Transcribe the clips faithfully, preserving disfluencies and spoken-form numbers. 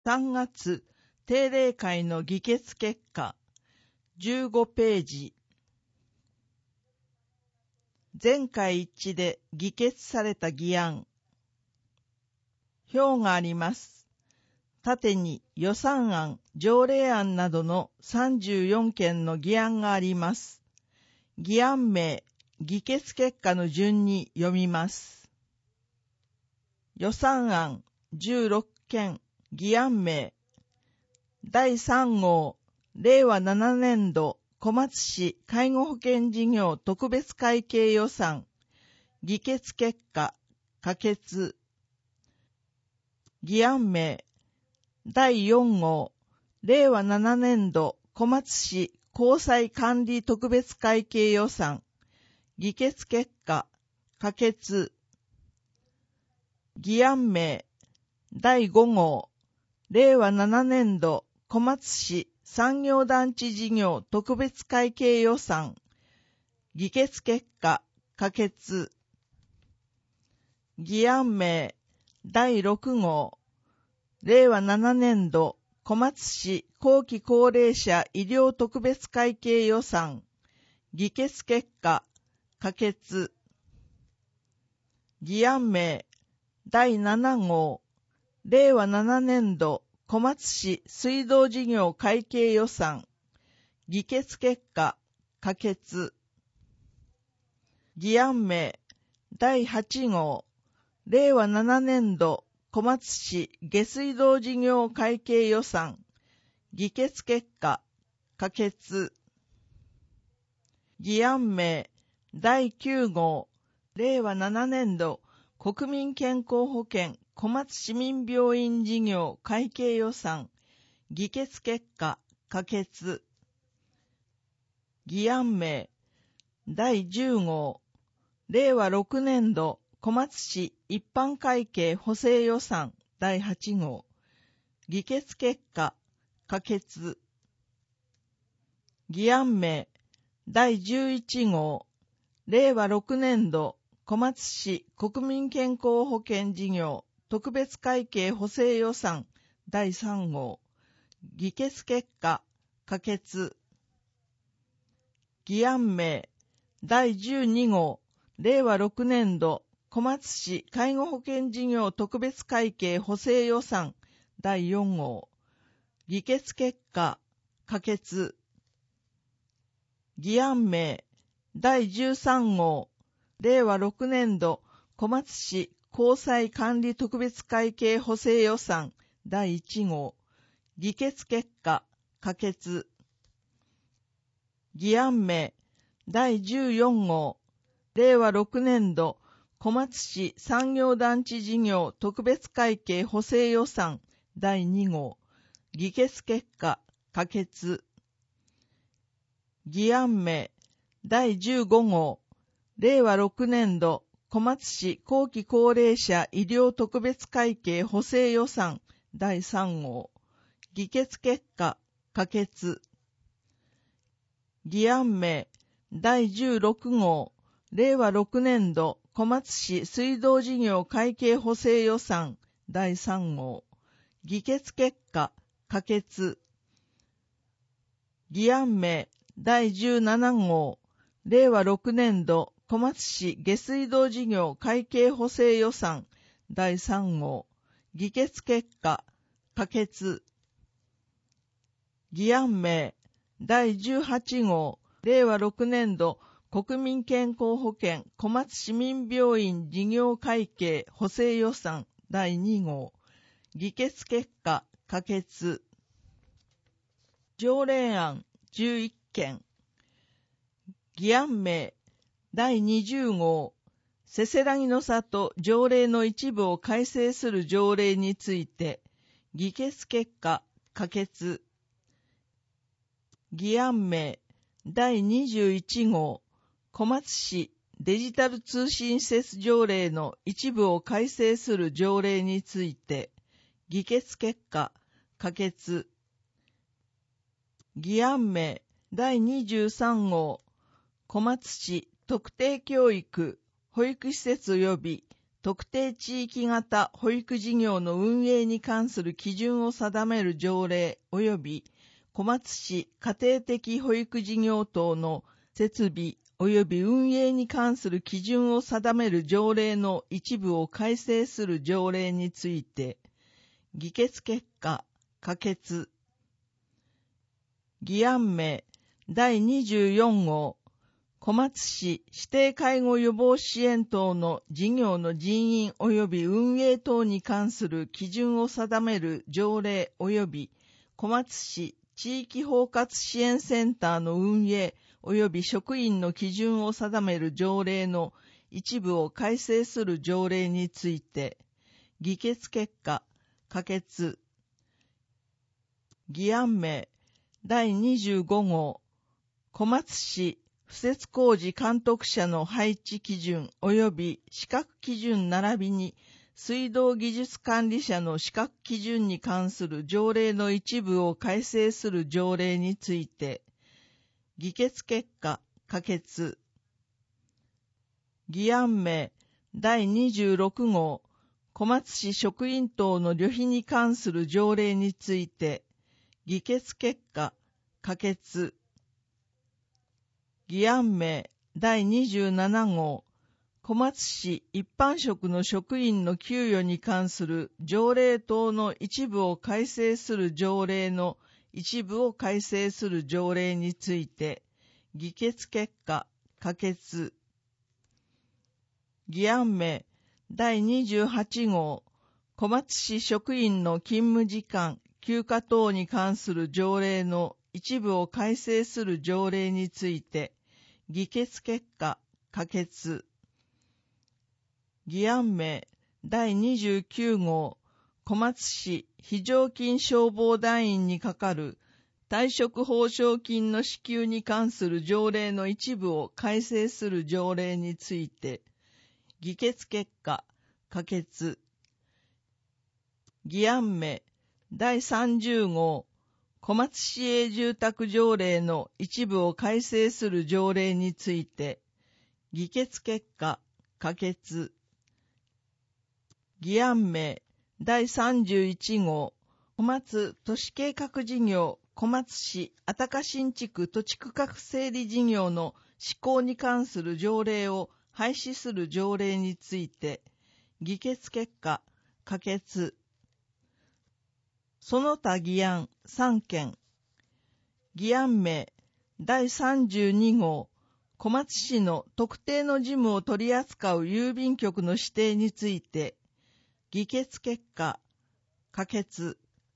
さんがつ定例会の議決結果じゅうごページ。全会一致で議決された議案。表があります。縦に予算案、条例案などのさんじゅうよんけんの議案があります。議案名、議決結果の順に読みます。予算案じゅうろっけん、議案名。だいさん号、れいわななねんど小松市介護保険事業特別会計予算。議決結果、可決。議案名。だいよん号、れいわななねんど小松市公債管理特別会計予算。議決結果、可決。議案名。だいご号、れいわななねんど小松市産業団地事業特別会計予算。議決結果、可決。議案名。だいろく号、れいわななねんど小松市後期高齢者医療特別会計予算。議決結果、可決。議案名。だいなな号、れいわななねんど小松市水道事業会計予算。議決結果、可決。議案名。だいはち号、れいわななねんど小松市下水道事業会計予算。議決結果、可決。議案名。だいきゅう号、れいわななねんど国民健康保険小松市民病院事業会計予算。議決結果、可決。議案名。だいじゅう号、れいわろくねんど小松市一般会計補正予算だいはち号。議決結果、可決。議案名。だいじゅういち号、れいわろくねんど小松市国民健康保険事業特別会計補正予算だいさん号。議決結果、可決。議案名。だいじゅうに号、れいわろくねんど小松市介護保険事業特別会計補正予算だいよん号。議決結果、可決。議案名。だいじゅうさん号、れいわろくねんど小松市公債管理特別会計補正予算だいいち号。議決結果、可決。議案名。だいじゅうよん号、れいわろくねんど小松市産業団地事業特別会計補正予算だいに号。議決結果、可決。議案名。だいじゅうご号、れいわろくねんど小松市後期高齢者医療特別会計補正予算だいさん号。議決結果、可決。議案名。だいじゅうろく号、れいわろくねんど小松市水道事業会計補正予算だいさん号。議決結果、可決。議案名。だいじゅうなな号、れいわろくねんど小松市下水道事業会計補正予算だいさん号。議決結果、可決。議案名。だいじゅうはち号、れいわろくねんど国民健康保険小松市民病院事業会計補正予算だいに号。議決結果、可決。条例案じゅういっけん。議案名。だいにじゅう号、せせらぎの里条例の一部を改正する条例について、議決結果、可決。議案名。だいにじゅういち号、小松市デジタル通信施設条例の一部を改正する条例について、議決結果、可決。議案名。だいにじゅうさん号、小松市特定教育保育施設及び特定地域型保育事業の運営に関する基準を定める条例及び小松市家庭的保育事業等の設備及び運営に関する基準を定める条例の一部を改正する条例について、議決結果、可決。議案名だいにじゅうよん号、小松市指定介護予防支援等の事業の人員及び運営等に関する基準を定める条例及び小松市地域包括支援センターの運営及び職員の基準を定める条例の一部を改正する条例について、議決結果、可決。議案名だいにじゅうご号、小松市敷設工事監督者の配置基準及び資格基準並びに水道技術管理者の資格基準に関する条例の一部を改正する条例について、議決結果、可決。議案名だいにじゅうろく号、小松市職員等の旅費に関する条例について、議決結果、可決。議案名だいにじゅうなな号、小松市一般職の職員の給与に関する条例等の一部を改正する条例の一部を改正する条例について、議決結果、可決。議案名だいにじゅうはち号、小松市職員の勤務時間、休暇等に関する条例の一部を改正する条例について、議決結果、可決。議案名だいにじゅうきゅう号、小松市非常勤消防団員にかかる退職報奨金の支給に関する条例の一部を改正する条例について、議決結果、可決。議案名だいさんじゅう号、小松市営住宅条例の一部を改正する条例について、議決結果、可決。議案名だいさんじゅういち号、小松都市計画事業小松市あたか新築土地区画整理事業の施行に関する条例を廃止する条例について、議決結果、可決。その他議案さん件。議案名だいさんじゅうに号、小松市の特定の事務を取り扱う郵便局の指定について、議決結果、可決。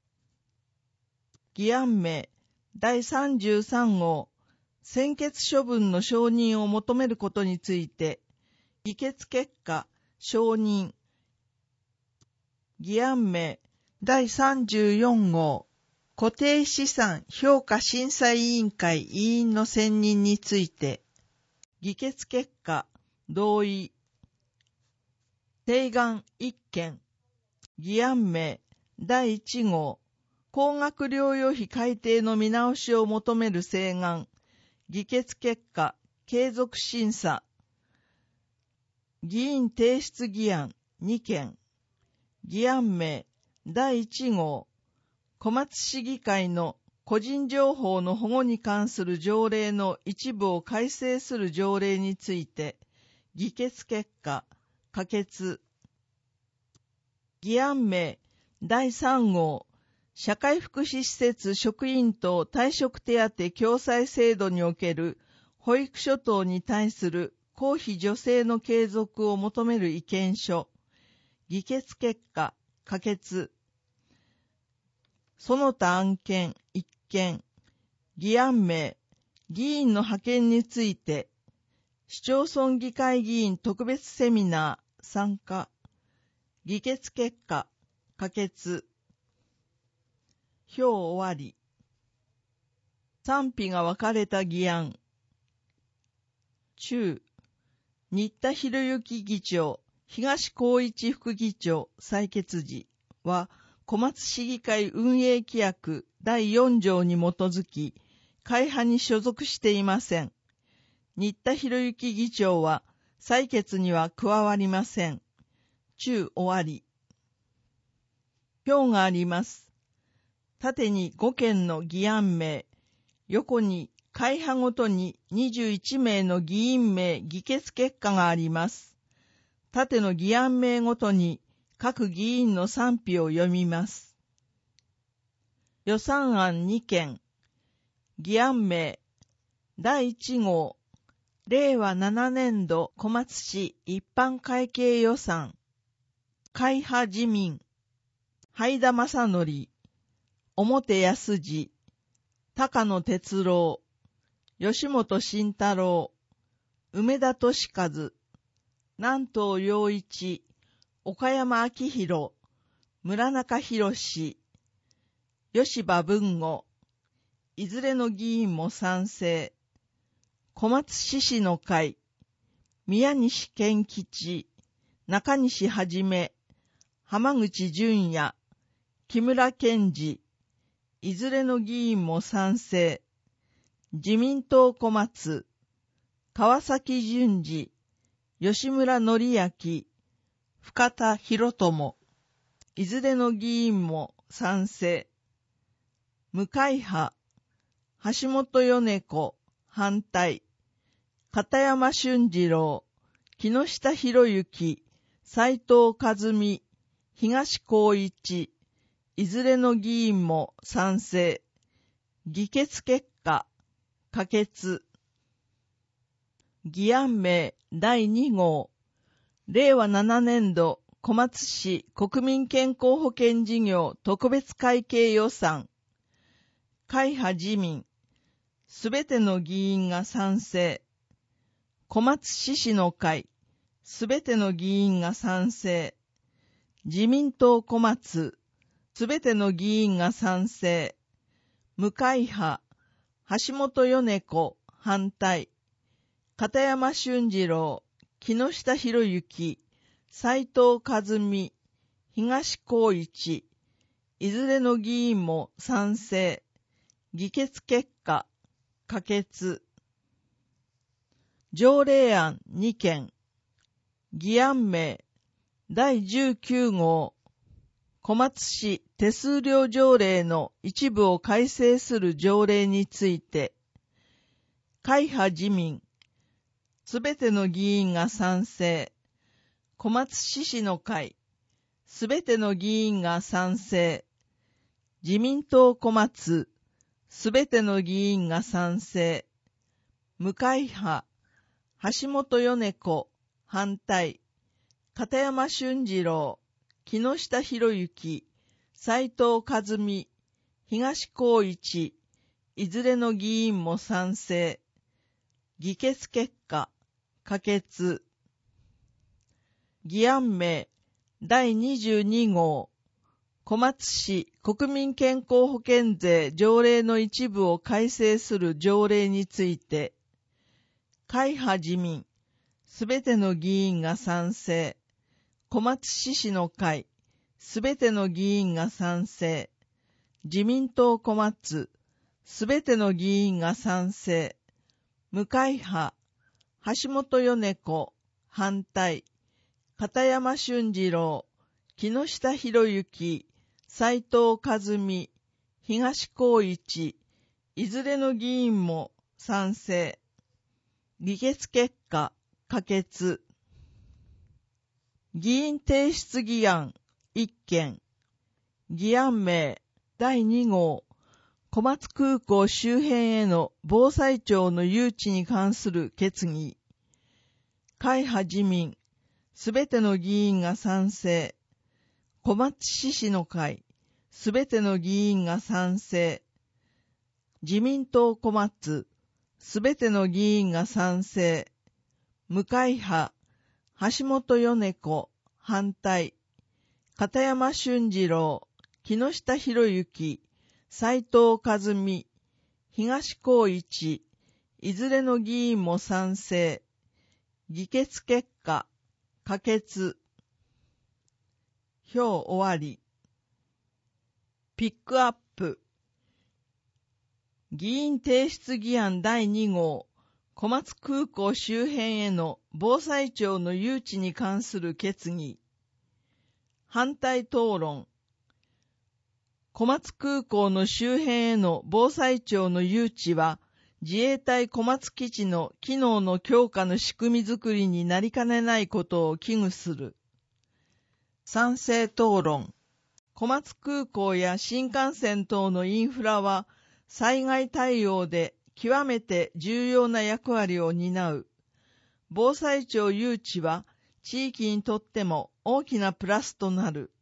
議案名だいさんじゅうさん号、専決処分の承認を求めることについて、議決結果、承認。議案名だいさんじゅうよん号、固定資産評価審査委員会委員の選任について、議決結果、同意。請願いっ件。議案名だいいち号、高額療養費改定の見直しを求める請願。議決結果、継続審査。議員提出議案に件。議案名だいいち号、小松市議会の個人情報の保護に関する条例の一部を改正する条例について、議決結果、可決。議案名だいさん号、社会福祉施設職員等退職手当共済制度における保育所等に対する公費助成の継続を求める意見書。議決結果、可決。その他案件いっ件。議案名、議員の派遣について、市町村議会議員特別セミナー参加。議決結果、可決。票終わり。賛否が分かれた議案。中、新田博之議長、東光一副議長採決時は、小松市議会運営規約だいよん条に基づき、会派に所属していません。新田博之議長は、採決には加わりません。 中終わり。表があります。縦にごけんの議案名、横に会派ごとににじゅういちめいの議員名議決結果があります。縦の議案名ごとに各議員の賛否を読みます。予算案にけん、議案名、だいいちごう、れいわななねんど小松市一般会計予算、会派自民、灰田正則、表康二、高野哲郎、吉本慎太郎、梅田俊和、南東陽一、岡山明宏、村中博士、吉羽文吾、いずれの議員も賛成。小松市市の会、宮西健吉、中西はじめ、浜口淳也、木村健二、いずれの議員も賛成。自民党小松、川崎淳二、吉村則明、深田博友、いずれの議員も賛成。無会派、橋本米子、反対。片山俊二郎、木下博之、斉藤和美、東光一、いずれの議員も賛成。議決結果、可決。議案名だいにごう、れいわななねんど小松市国民健康保険事業特別会計予算。会派自民、すべての議員が賛成。小松市市の会、すべての議員が賛成。自民党小松、すべての議員が賛成。無会派、橋本米子、反対。片山俊二郎、木下博之、斉藤和美、東光一、いずれの議員も賛成。議決結果、可決。条例案にけん。議案名、だいじゅうきゅうごう、小松市手数料条例の一部を改正する条例について、会派自民、すべての議員が賛成。小松市市の会、すべての議員が賛成。自民党小松、すべての議員が賛成。無会派、橋本米子、反対。片山俊二郎、木下博之、斉藤和美、東光一、いずれの議員も賛成。議決結果、可決。議案名、だいにじゅうにごう、小松市国民健康保険税条例の一部を改正する条例について、会派自民、すべての議員が賛成。小松市市の会、すべての議員が賛成。自民党小松、すべての議員が賛成。無会派、橋本米子、反対。片山俊二郎、木下博之、斉藤和美、東光一、いずれの議員も賛成。議決結果、可決。議員提出議案いっけん。議案名だいにごう、小松空港周辺への防災庁の誘致に関する決議。会派自民、すべての議員が賛成。小松市市の会、すべての議員が賛成。自民党小松、すべての議員が賛成。無会派、橋本米子、反対。片山俊二郎、木下博之、斉藤和美、東光一、いずれの議員も賛成。議決結果、可決。表終わり。ピックアップ。議員提出議案だいにごう、小松空港周辺への防災庁の誘致に関する決議。 反対討論。小松空港の周辺への防災庁の誘致は、自衛隊小松基地の機能の強化の仕組みづくりになりかねないことを危惧する。賛成討論。小松空港や新幹線等のインフラは、災害対応で極めて重要な役割を担う。防災庁誘致は、地域にとっても大きなプラスとなる。